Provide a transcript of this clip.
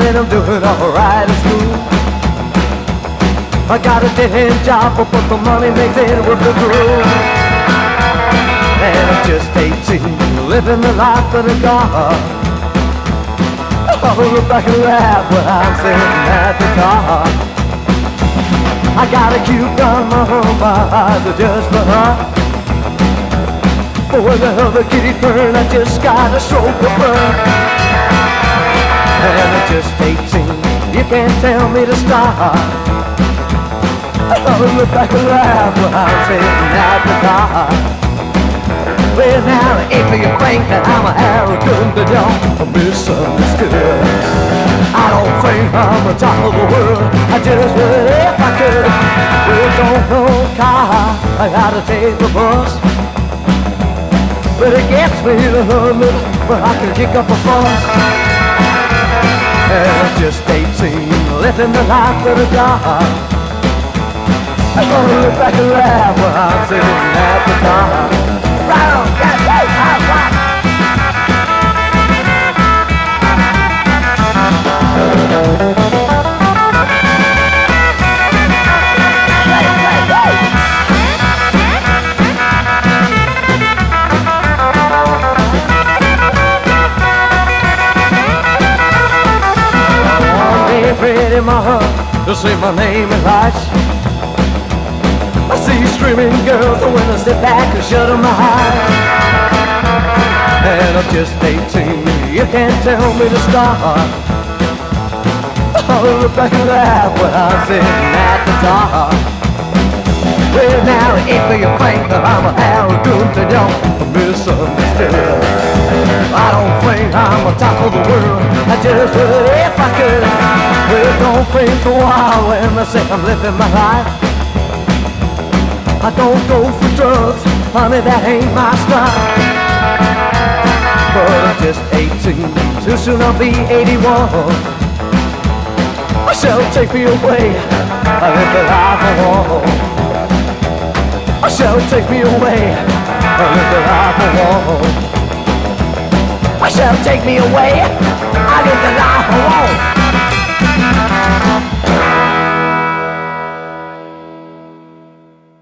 and I'm doing alright at school. I got a dead-end job, but the money makes it worth the gruel. And I'm just 18, living the life of the God. I'll look back and laugh when I'm sitting at the car. I got a cute gun, my eyes are just for her. But when the other kitty turn, I just got a stroke of fun. And I'm just 18, you can't tell me to stop. I'll look back and laugh when I'm sitting at the car. Well now, if you think that I'm arrogant, then you're misunderstood. I don't think I'm the top of the world, I just would if I could. Well, don't know car, I gotta take the bus. But it gets me to London, where I can kick up a fuss. And I'm just 18, living the life of the God. I'm gonna look back and laugh when I'm sitting at the top. Right on, yes, right, right. Pretty my heart to say my name in lights. I see screaming girls when I step back and shut my eyes. And I'm just 18, you can't tell me to stop. I'll look back and laugh when I'm sitting at the top. Well now, if you think that I'm arrogant, then you're misunderstood. I don't think I'm on top of the world, I just would if I could. Well, don't think a while when I say I'm living my life. I don't go for drugs, honey, that ain't my style. But I'm just 18, too soon I'll be 81. I shall take me away, I live the life I want. I shall take me away, I live the life I want. I shall take me away, I live the life I want.